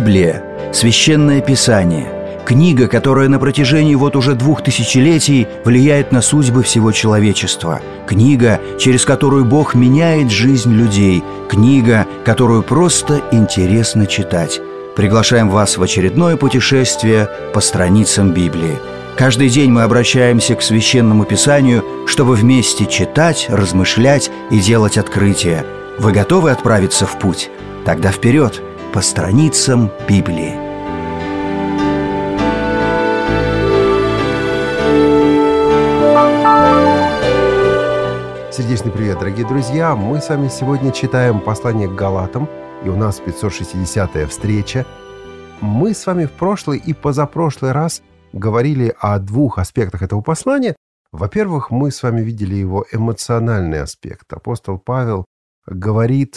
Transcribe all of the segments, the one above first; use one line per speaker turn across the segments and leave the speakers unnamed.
Библия – священное писание, книга, которая на протяжении вот уже 2000 влияет на судьбы всего человечества, книга, через которую Бог меняет жизнь людей, книга, которую просто интересно читать. Приглашаем вас в очередное путешествие по страницам Библии. Каждый день мы обращаемся к Священному Писанию, чтобы вместе читать, размышлять и делать открытия. Вы готовы отправиться в путь? Тогда вперед, по страницам Библии.
Сердечный привет, дорогие друзья! Мы с вами сегодня читаем послание к Галатам, и у нас 560-я встреча. Мы с вами в прошлый и позапрошлый раз говорили о двух аспектах этого послания. Во-первых, мы с вами видели его эмоциональный аспект. Апостол Павел говорит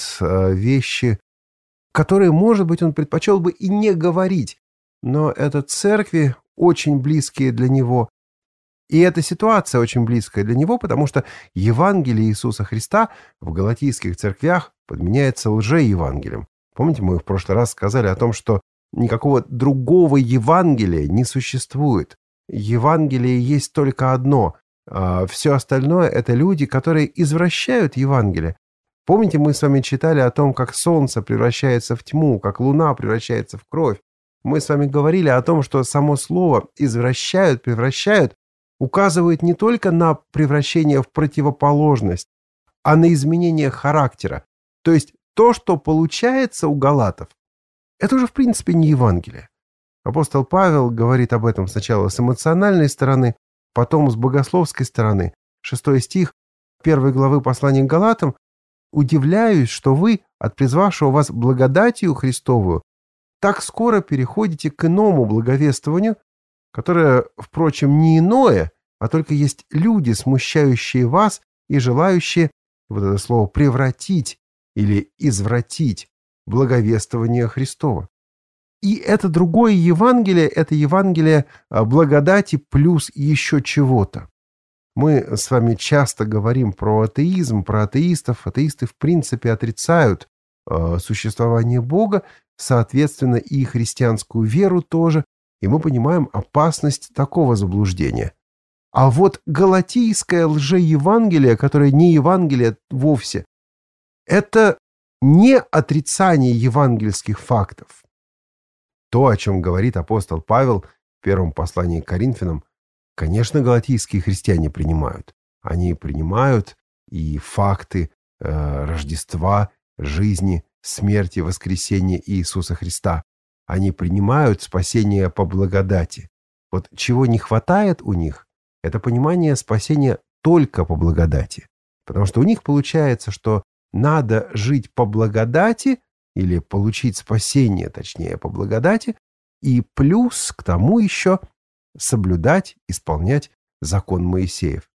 вещи, которые, может быть, он предпочел бы и не говорить, но это церкви очень близкие для него. И эта ситуация очень близкая для него, потому что Евангелие Иисуса Христа в галатийских церквях подменяется лжеевангелием. Помните, мы в прошлый раз сказали о том, что никакого другого Евангелия не существует. Евангелие есть только одно. Все остальное – это люди, которые извращают Евангелие. Помните, мы с вами читали о том, как солнце превращается в тьму, как луна превращается в кровь. Мы с вами говорили о том, что само слово «извращают», «превращают» указывает не только на превращение в противоположность, а на изменение характера. То есть то, что получается у галатов, это уже в принципе не Евангелие. Апостол Павел говорит об этом сначала с эмоциональной стороны, потом с богословской стороны. 6 стих 1 главы послания к Галатам. «Удивляюсь, что вы, от призвавшего вас благодатью Христовую, так скоро переходите к иному благовествованию, которое, впрочем, не иное, а только есть люди, смущающие вас и желающие, вот это слово, превратить или извратить благовествование Христова». И это другое Евангелие, это Евангелие благодати плюс еще чего-то. Мы с вами часто говорим про атеизм, про атеистов. Атеисты в принципе отрицают существование Бога, соответственно, и христианскую веру тоже. И мы понимаем опасность такого заблуждения. А вот галатийское лжеевангелие, которое не Евангелие вовсе, это не отрицание евангельских фактов. То, о чем говорит апостол Павел в первом послании к Коринфянам, конечно, галатийские христиане принимают. Они принимают и факты Рождества, жизни, смерти, воскресения Иисуса Христа. Они принимают спасение по благодати. Вот чего не хватает у них, это понимание спасения только по благодати. Потому что у них получается, что надо жить по благодати, или получить спасение, точнее, по благодати, и плюс к тому еще соблюдать, исполнять закон Моисеев.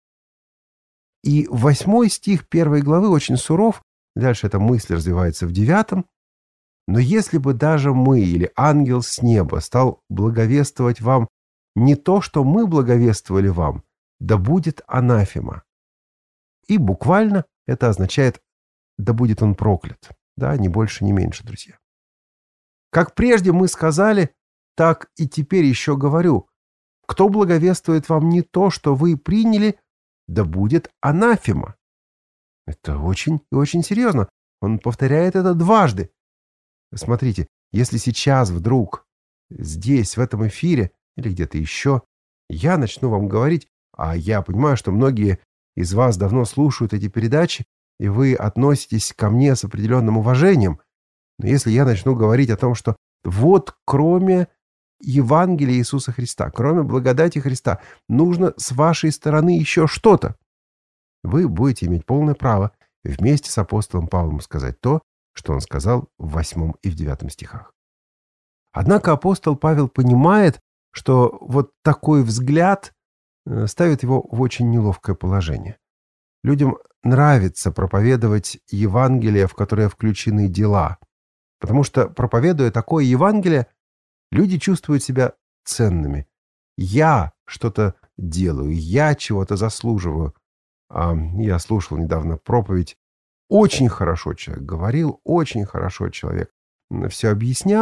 И 8 стих 1 главы очень суров, дальше эта мысль развивается в 9. «Но если бы даже мы или ангел с неба стал благовествовать вам не то, что мы благовествовали вам, да будет анафема». И буквально это означает «да будет он проклят». Да, ни больше, ни меньше, друзья. Как прежде мы сказали, так и теперь еще говорю. Кто благовествует вам не то, что вы приняли, да будет анафема. Это очень и очень серьезно. Он повторяет это дважды. Смотрите, если сейчас вдруг здесь, в этом эфире, или где-то еще, я начну вам говорить, а я понимаю, что многие из вас давно слушают эти передачи, и вы относитесь ко мне с определенным уважением. Но если я начну говорить о том, что вот кроме Евангелия Иисуса Христа, кроме благодати Христа, нужно с вашей стороны еще что-то, вы будете иметь полное право вместе с апостолом Павлом сказать то, что он сказал в 8 и в 9 стихах. Однако апостол Павел понимает, что вот такой взгляд ставит его в очень неловкое положение. Людям нравится проповедовать Евангелие, в которое включены дела. Потому что, проповедуя такое Евангелие, люди чувствуют себя ценными. Я что-то делаю, я чего-то заслуживаю. Я слушал недавно проповедь. Очень хорошо человек говорил, очень хорошо человек все объяснял.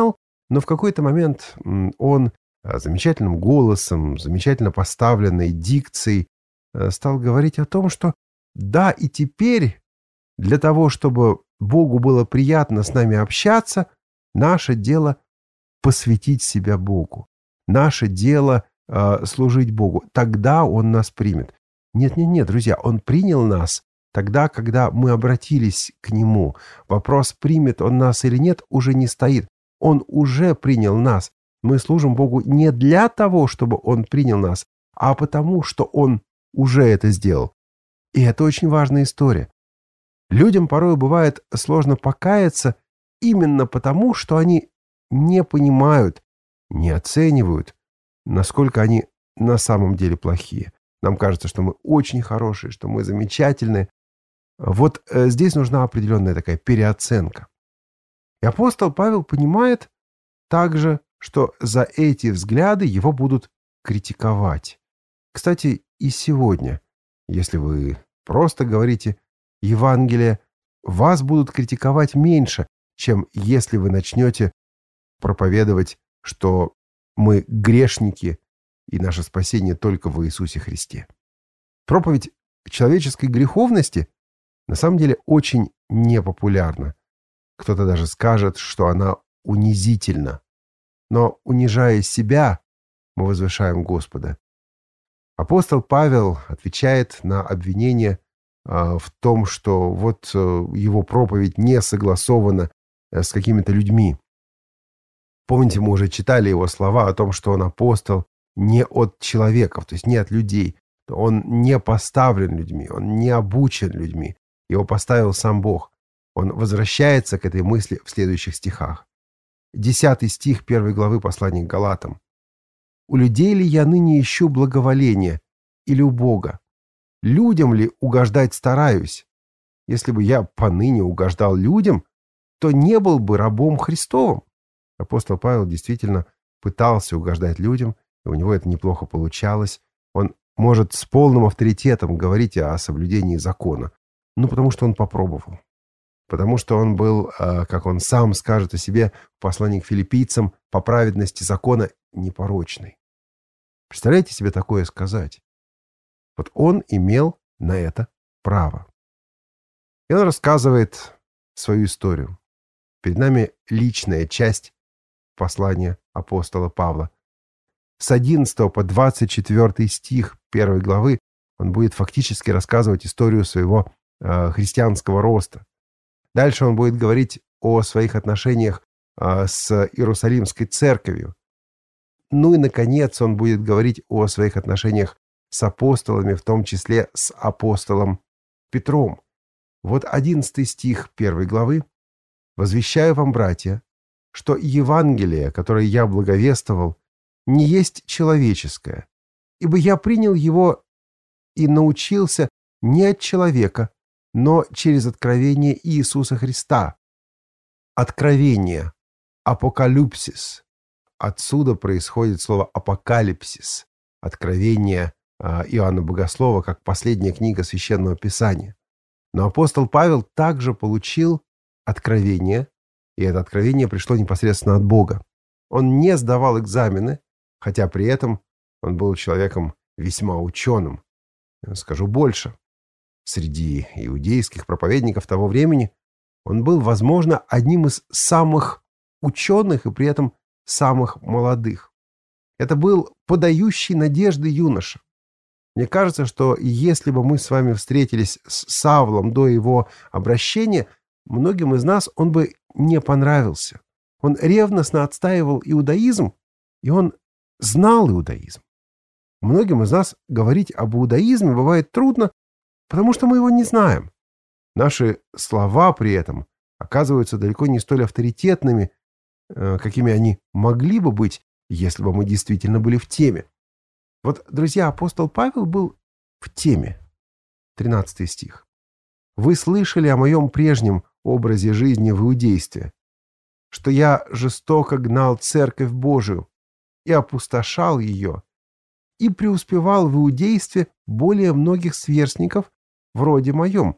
Но в какой-то момент он замечательным голосом, замечательно поставленной дикцией стал говорить о том, что да, и теперь для того, чтобы Богу было приятно с нами общаться, наше дело посвятить себя Богу. Наше дело служить Богу. Тогда Он нас примет. Нет, друзья, Он принял нас тогда, когда мы обратились к Нему. Вопрос, примет Он нас или нет, уже не стоит. Он уже принял нас. Мы служим Богу не для того, чтобы Он принял нас, а потому, что Он уже это сделал. И это очень важная история. Людям порой бывает сложно покаяться именно потому, что они не понимают, не оценивают, насколько они на самом деле плохие. Нам кажется, что мы очень хорошие, что мы замечательные. Вот здесь нужна определенная такая переоценка. И апостол Павел понимает также, что за эти взгляды его будут критиковать. Кстати, и сегодня, если вы просто говорите Евангелие, вас будут критиковать меньше, чем если вы начнете проповедовать, что мы грешники и наше спасение только в Иисусе Христе. Проповедь человеческой греховности на самом деле очень непопулярна. Кто-то даже скажет, что она унизительна. Но, унижая себя, мы возвышаем Господа. Апостол Павел отвечает на обвинение в том, что вот его проповедь не согласована с какими-то людьми. Помните, мы уже читали его слова о том, что он апостол не от человеков, то есть не от людей. Он не поставлен людьми, он не обучен людьми. Его поставил сам Бог. Он возвращается к этой мысли в следующих стихах. 10 стих 1 главы послания к Галатам. «У людей ли я ныне ищу благоволения, или у Бога? Людям ли угождать стараюсь? Если бы я поныне угождал людям, то не был бы рабом Христовым». Апостол Павел действительно пытался угождать людям, и у него это неплохо получалось. Он может с полным авторитетом говорить о соблюдении закона. Потому что он попробовал. Потому что он был, как он сам скажет о себе в послании к филиппийцам, по праведности закона непорочный. Представляете себе такое сказать? Вот он имел на это право. И он рассказывает свою историю. Перед нами личная часть послания апостола Павла. С 11 по 24 стих 1 главы он будет фактически рассказывать историю своего христианского роста. Дальше он будет говорить о своих отношениях с Иерусалимской церковью. И, наконец, он будет говорить о своих отношениях с апостолами, в том числе с апостолом Петром. Вот 11 стих 1 главы. «Возвещаю вам, братья, что Евангелие, которое я благовествовал, не есть человеческое, ибо я принял его и научился не от человека, но через откровение Иисуса Христа». Откровение, апокалипсис. Отсюда происходит слово апокалипсис, откровение Иоанна Богослова, как последняя книга Священного Писания. Но апостол Павел также получил откровение, и это откровение пришло непосредственно от Бога. Он не сдавал экзамены, хотя при этом он был человеком весьма ученым. Я скажу больше. Среди иудейских проповедников того времени он был, возможно, одним из самых ученых и при этом самых молодых. Это был подающий надежды юноша. Мне кажется, что если бы мы с вами встретились с Савлом до его обращения, многим из нас он бы не понравился. Он ревностно отстаивал иудаизм, и он знал иудаизм. Многим из нас говорить об иудаизме бывает трудно, потому что мы его не знаем. Наши слова при этом оказываются далеко не столь авторитетными, какими они могли бы быть, если бы мы действительно были в теме. Вот, друзья, апостол Павел был в теме. 13 стих. «Вы слышали о моем прежнем образе жизни в иудействе, что я жестоко гнал церковь Божию и опустошал ее, и преуспевал в иудействе более многих сверстников вроде моем,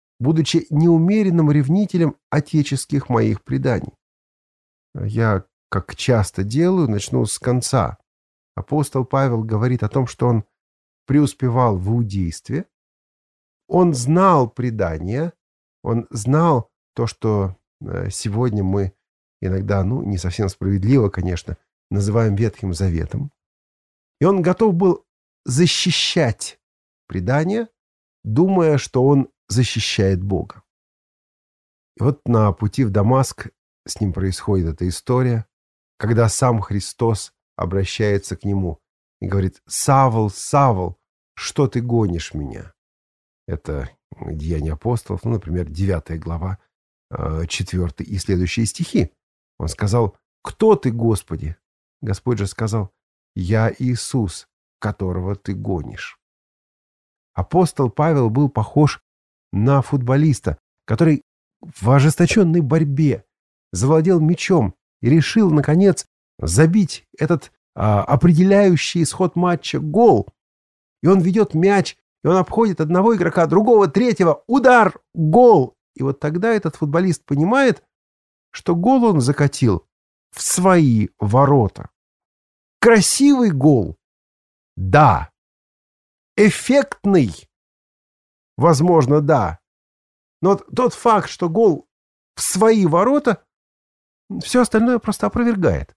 будучи неумеренным ревнителем отеческих моих преданий». Я как часто делаю, начну с конца. Апостол Павел говорит о том, что он преуспевал в иудействе, он знал предания, он знал то, что сегодня мы иногда, не совсем справедливо, конечно, называем Ветхим Заветом. И он готов был защищать предания, думая, что он защищает Бога. И вот на пути в Дамаск с ним происходит эта история, когда сам Христос обращается к нему и говорит: «Савл, Савл, что ты гонишь меня?» Это Деяния апостолов, например, 9 глава, 4 и следующие стихи. Он сказал: «Кто ты, Господи?» Господь же сказал: «Я Иисус, которого ты гонишь». Апостол Павел был похож на футболиста, который в ожесточенной борьбе завладел мячом и решил, наконец, забить этот определяющий исход матча гол. И он ведет мяч, и он обходит одного игрока, другого, третьего. Удар! Гол! И вот тогда этот футболист понимает, что гол он закатил в свои ворота. Красивый гол. Да. Эффектный. Возможно, да. Но тот факт, что гол в свои ворота, все остальное просто опровергает.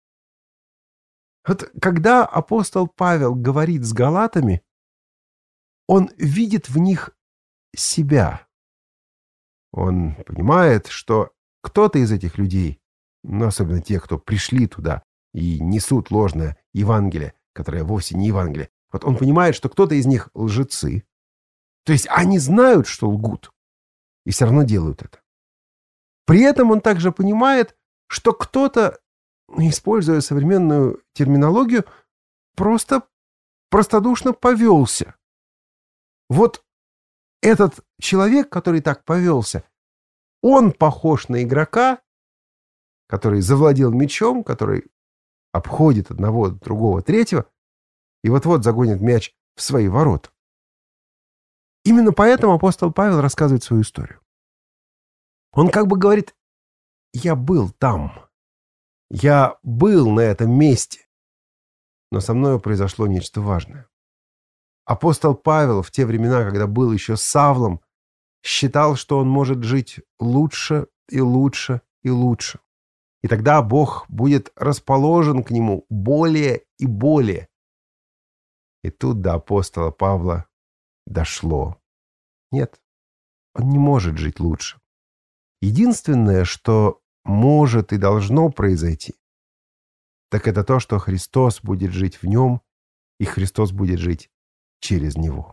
Вот когда апостол Павел говорит с галатами, он видит в них себя. Он понимает, что кто-то из этих людей, особенно те, кто пришли туда и несут ложное Евангелие, которое вовсе не Евангелие, вот он понимает, что кто-то из них лжецы. То есть они знают, что лгут, и все равно делают это. При этом он также понимает, что кто-то, используя современную терминологию, просто простодушно повелся. Вот этот человек, который так повелся, он похож на игрока, который завладел мячом, который обходит одного, другого, третьего, и вот-вот загонит мяч в свои ворота. Именно поэтому апостол Павел рассказывает свою историю. Он как бы говорит: «Я был там, я был на этом месте, но со мной произошло нечто важное». Апостол Павел в те времена, когда был еще Савлом, считал, что он может жить лучше и лучше и лучше. И тогда Бог будет расположен к нему более и более. И тут до апостола Павла дошло. Нет, он не может жить лучше. Единственное, что может и должно произойти, так это то, что Христос будет жить в нем, и Христос будет жить через него.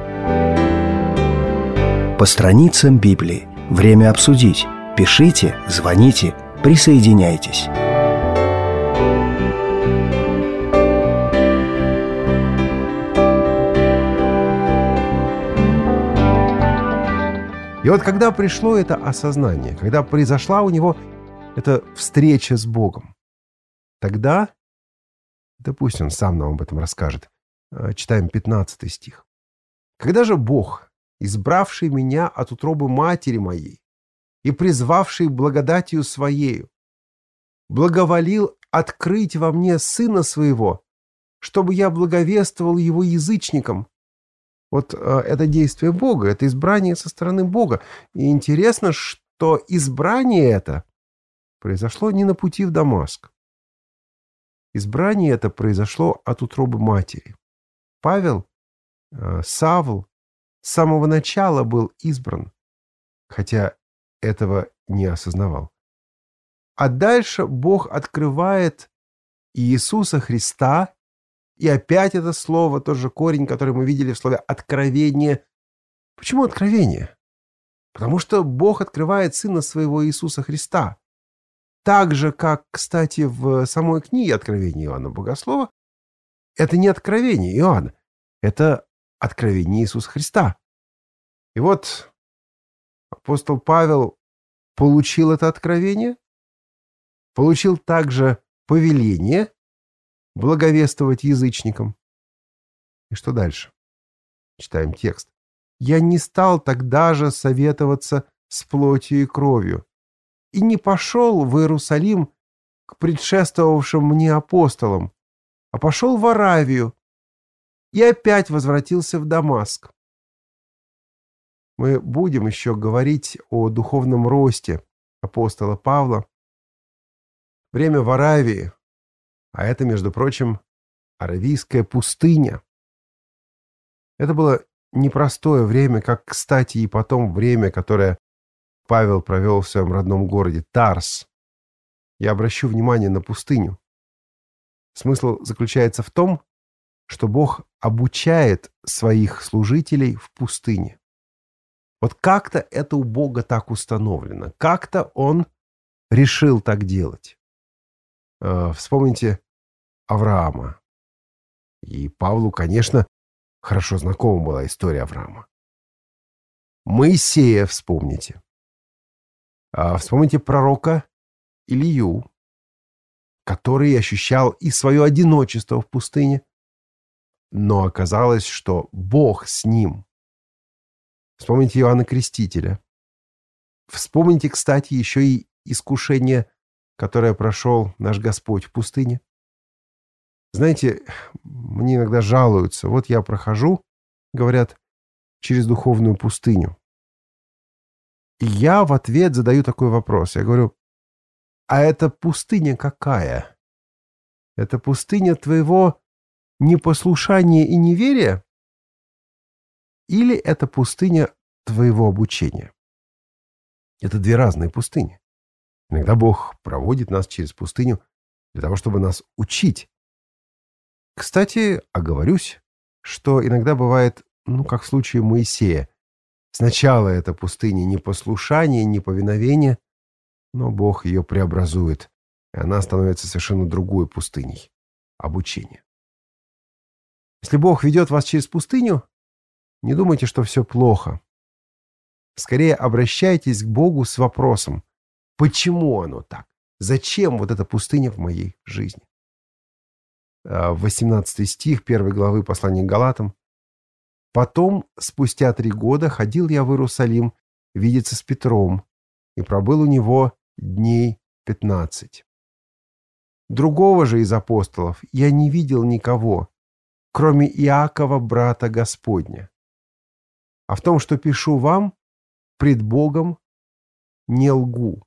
По страницам Библии. Время обсудить. Пишите, звоните, присоединяйтесь.
И вот когда пришло это осознание, когда произошла у него эта встреча с Богом, тогда, да пусть он сам нам об этом расскажет, читаем 15 стих. «Когда же Бог, избравший меня от утробы матери моей и призвавший благодатью Своею, благоволил открыть во мне Сына Своего, чтобы я благовествовал Его язычникам». Вот это действие Бога, это избрание со стороны Бога. И интересно, что избрание это произошло не на пути в Дамаск. Избрание это произошло от утробы матери. Павел, Савл, с самого начала был избран, хотя этого не осознавал. А дальше Бог открывает Иисуса Христа. И опять это слово, тот же корень, который мы видели в слове «откровение». Почему откровение? Потому что Бог открывает Сына Своего Иисуса Христа. Так же, как, кстати, в самой книге «Откровение Иоанна Богослова», это не откровение Иоанна, это откровение Иисуса Христа. И вот апостол Павел получил это откровение, получил также повеление благовествовать язычникам. И что дальше? Читаем текст. «Я не стал тогда же советоваться с плотью и кровью, и не пошел в Иерусалим к предшествовавшим мне апостолам, а пошел в Аравию и опять возвратился в Дамаск. Мы будем еще говорить о духовном росте апостола Павла. Время в Аравии, а это, между прочим, Аравийская пустыня. Это было непростое время, как, кстати, и потом время, которое Павел провел в своем родном городе Тарс. Я обращу внимание на пустыню. Смысл заключается в том, что Бог обучает своих служителей в пустыне. Вот как-то это у Бога так установлено. Как-то Он решил так делать. Вспомните Авраама. И Павлу, конечно, хорошо знакома была история Авраама. Моисея вспомните. Вспомните пророка Илью, который ощущал и свое одиночество в пустыне, но оказалось, что Бог с ним. Вспомните Иоанна Крестителя. Вспомните, кстати, еще и искушение, которое прошел наш Господь в пустыне. Знаете, мне иногда жалуются. Вот я прохожу, говорят, через духовную пустыню. И я в ответ задаю такой вопрос. Я говорю, а это пустыня какая? Это пустыня твоего непослушания и неверия? Или это пустыня твоего обучения? Это две разные пустыни. Иногда Бог проводит нас через пустыню для того, чтобы нас учить. Кстати, оговорюсь, что иногда бывает, как в случае Моисея. Сначала это пустыня непослушания, неповиновения, но Бог ее преобразует, и она становится совершенно другой пустыней — обучения. Если Бог ведет вас через пустыню, не думайте, что все плохо. Скорее обращайтесь к Богу с вопросом, почему оно так? Зачем вот эта пустыня в моей жизни? 18 стих 1 главы послания к Галатам. «Потом, спустя 3 года, ходил я в Иерусалим видеться с Петром, и пробыл у него дней 15. Другого же из апостолов я не видел никого, кроме Иакова, брата Господня. А в том, что пишу вам, пред Богом не лгу».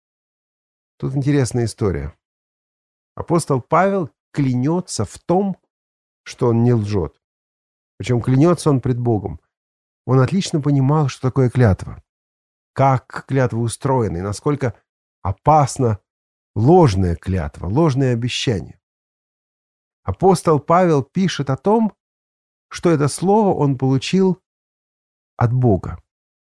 Тут интересная история. Апостол Павел клянется в том, что он не лжет. Причем клянется он пред Богом. Он отлично понимал, что такое клятва. Как клятва устроена и насколько опасна ложная клятва, ложное обещание. Апостол Павел пишет о том, что это слово он получил от Бога.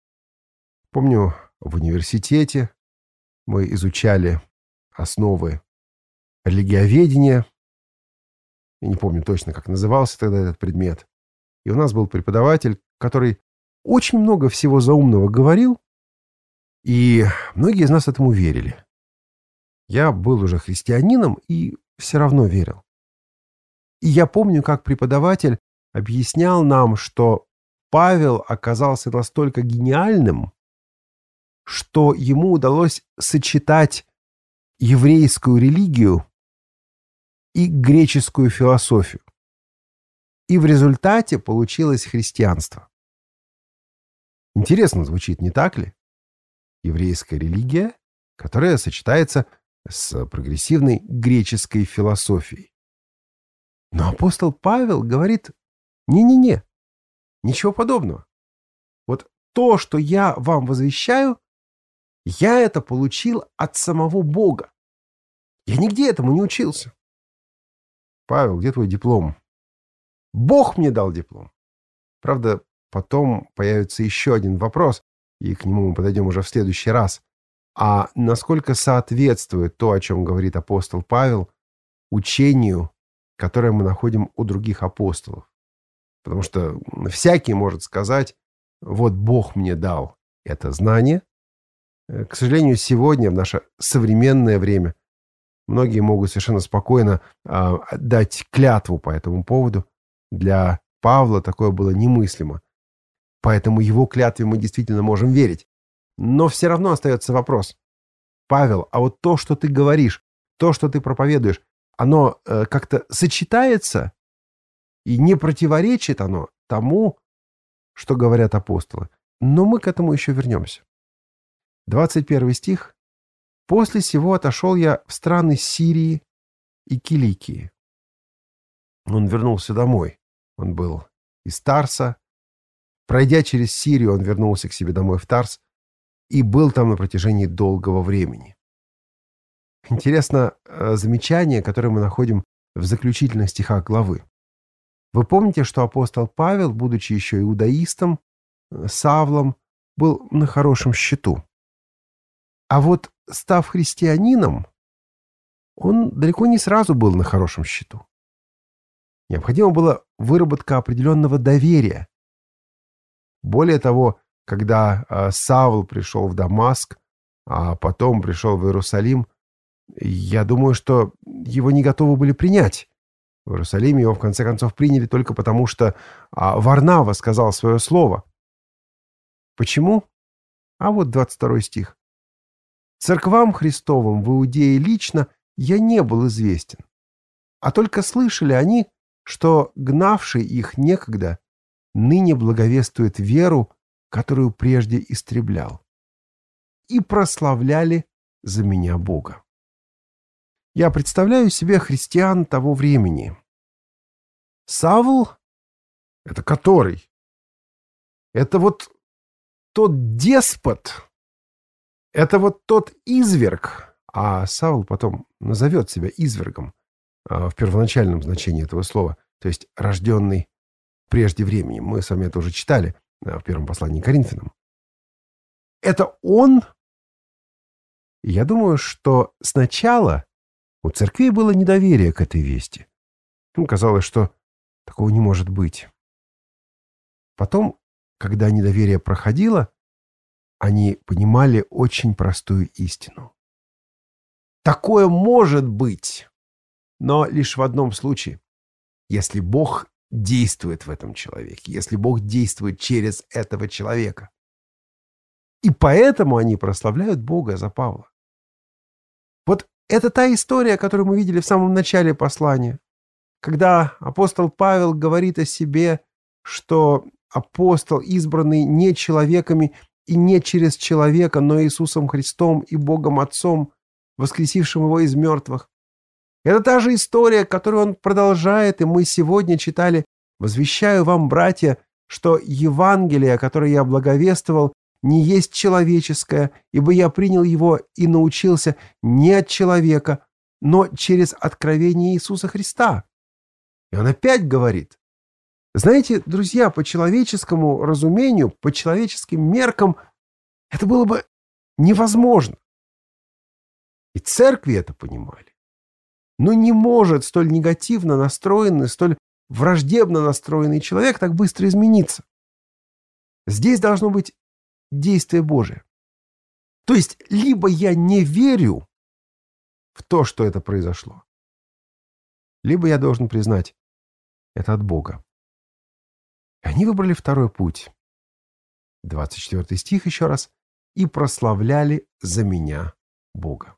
Помню, в университете мы изучали основы религиоведения. Я не помню точно, как назывался тогда этот предмет. И у нас был преподаватель, который очень много всего заумного говорил, и многие из нас этому верили. Я был уже христианином и все равно верил. И я помню, как преподаватель объяснял нам, что Павел оказался настолько гениальным, что ему удалось сочетать еврейскую религию и греческую философию. И в результате получилось христианство. Интересно звучит, не так ли? Еврейская религия, которая сочетается с прогрессивной греческой философией. Но апостол Павел говорит, не-не-не, ничего подобного. Вот то, что я вам возвещаю, я это получил от самого Бога. Я нигде этому не учился. Павел, где твой диплом? Бог мне дал диплом. Правда, потом появится еще один вопрос, и к нему мы подойдем уже в следующий раз. А насколько соответствует то, о чем говорит апостол Павел, учению, которое мы находим у других апостолов? Потому что всякий может сказать, вот Бог мне дал это знание. К сожалению, сегодня, в наше современное время, многие могут совершенно спокойно дать клятву по этому поводу. Для Павла такое было немыслимо. Поэтому его клятве мы действительно можем верить. Но все равно остается вопрос. Павел, а вот то, что ты говоришь, то, что ты проповедуешь, оно как-то сочетается и не противоречит оно тому, что говорят апостолы. Но мы к этому еще вернемся. 21 стих. «После сего отошел я в страны Сирии и Киликии». Он вернулся домой. Он был из Тарса. Пройдя через Сирию, он вернулся к себе домой в Тарс и был там на протяжении долгого времени. Интересно замечание, которое мы находим в заключительных стихах главы. Вы помните, что апостол Павел, будучи еще иудаистом, Савлом, был на хорошем счету. А вот, став христианином, он далеко не сразу был на хорошем счету. Необходима была выработка определенного доверия. Более того, когда Савл пришел в Дамаск, а потом пришел в Иерусалим, я думаю, что его не готовы были принять. В Иерусалиме его в конце концов приняли только потому, что Варнава сказал свое слово. Почему? А вот 22 стих. «Церквам Христовым в Иудее лично я не был известен, а только слышали они, что гнавший их некогда ныне благовествует веру, которую прежде истреблял, и прославляли за меня Бога». Я представляю себе христиан того времени. Савл — это который? Это вот тот деспот, это вот тот изверг, а Савл потом назовет себя извергом в первоначальном значении этого слова, то есть рожденный прежде времени. Мы с вами это уже читали в первом послании к Коринфянам. Это он? Я думаю, что сначала у церквей было недоверие к этой вести. Им казалось, что такого не может быть. Потом, когда недоверие проходило, они понимали очень простую истину. Такое может быть, но лишь в одном случае. Если Бог действует в этом человеке, если Бог действует через этого человека. И поэтому они прославляют Бога за Павла. Вот это та история, которую мы видели в самом начале послания, когда апостол Павел говорит о себе, что апостол, избранный не человеками и не через человека, но Иисусом Христом и Богом Отцом, воскресившим его из мертвых. Это та же история, которую он продолжает, и мы сегодня читали: «Возвещаю вам, братья, что Евангелие, которое я благовествовал, не есть человеческое, ибо я принял его и научился не от человека, но через откровение Иисуса Христа». И он опять говорит: знаете, друзья, по человеческому разумению, по человеческим меркам это было бы невозможно. И церкви это понимали. Но не может столь негативно настроенный, столь враждебно настроенный человек так быстро измениться. Здесь должно быть действие Божие. То есть, либо я не верю в то, что это произошло, либо я должен признать, это от Бога. И они выбрали второй путь. 24 стих еще раз. «И прославляли за меня Бога».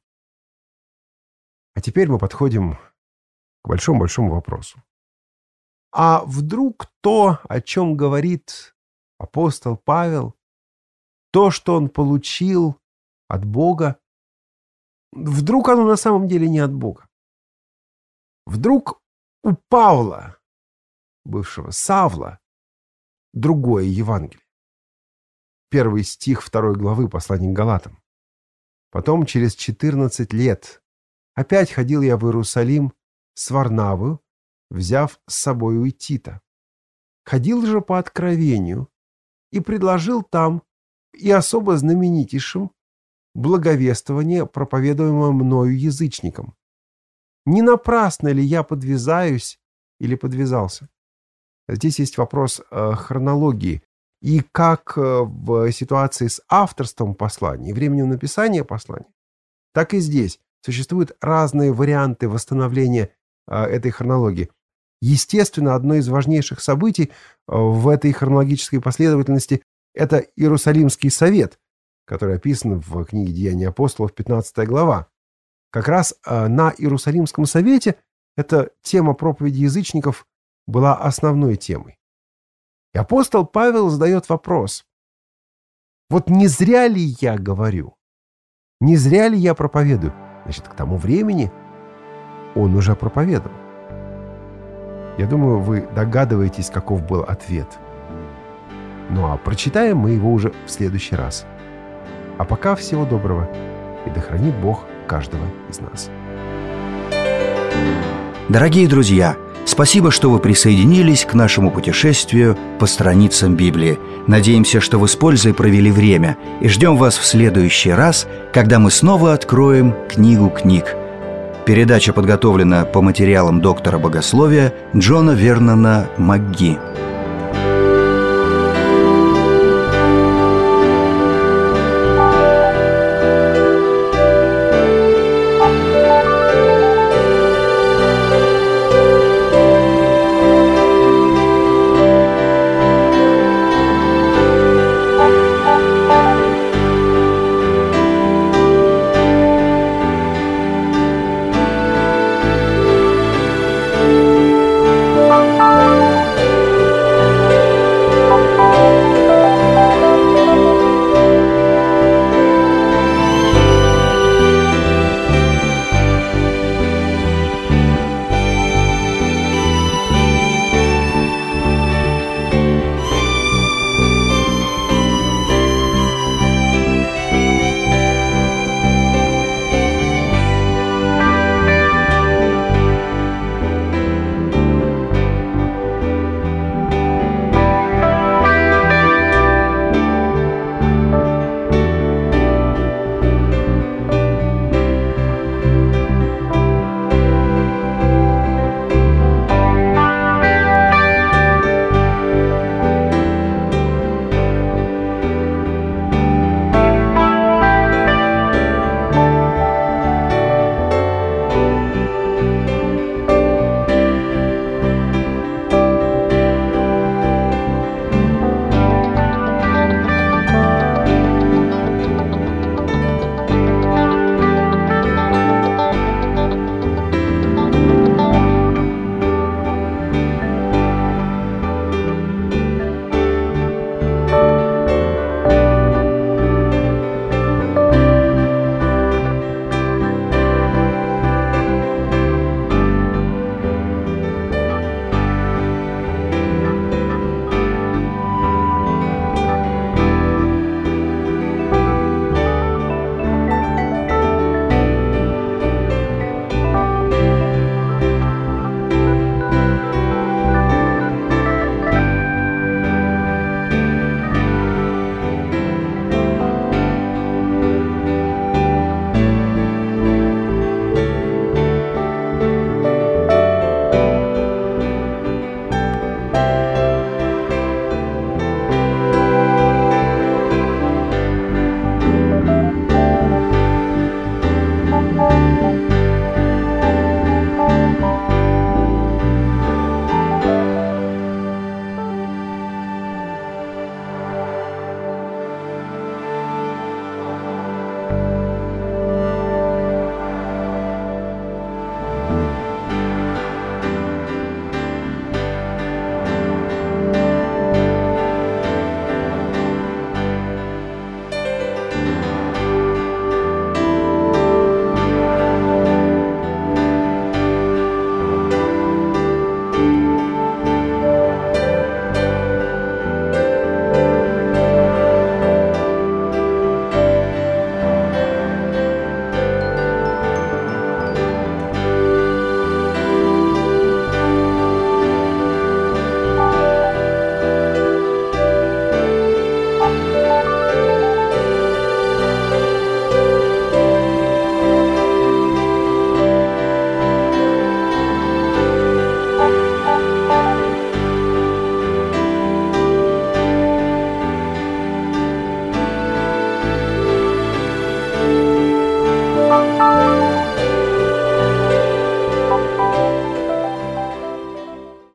А теперь мы подходим к большому-большому вопросу. А вдруг то, о чем говорит апостол Павел, то, что он получил от Бога, вдруг оно на самом деле не от Бога? Вдруг у Павла, бывшего Савла, другое Евангелие? 1 стих 2 главы послания к Галатам. «Потом, через 14 лет, опять ходил я в Иерусалим с Варнавою, взяв с собою и Тита. Ходил же по откровению и предложил там и особо знаменитейшим благовествование, проповедуемое мною язычникам. Не напрасно ли я подвязаюсь или подвязался?» Здесь есть вопрос хронологии. И как в ситуации с авторством послания и временем написания послания, так и здесь существуют разные варианты восстановления этой хронологии. Естественно, одно из важнейших событий в этой хронологической последовательности – это Иерусалимский совет, который описан в книге «Деяния апостолов», 15 глава. как раз на Иерусалимском совете эта тема проповеди язычников была основной темой. И апостол Павел задает вопрос. Вот не зря ли я говорю? Не зря ли я проповедую? Значит, к тому времени он уже проповедовал. Я думаю, вы догадываетесь, каков был ответ. Ну а прочитаем мы его уже в следующий раз. А пока всего доброго, и да хранит Бог каждого из нас.
Дорогие друзья, спасибо, что вы присоединились к нашему путешествию по страницам Библии. Надеемся, что вы с пользой провели время, и ждем вас в следующий раз, когда мы снова откроем книгу книг. Передача подготовлена по материалам доктора богословия Джона Вернона МакГи.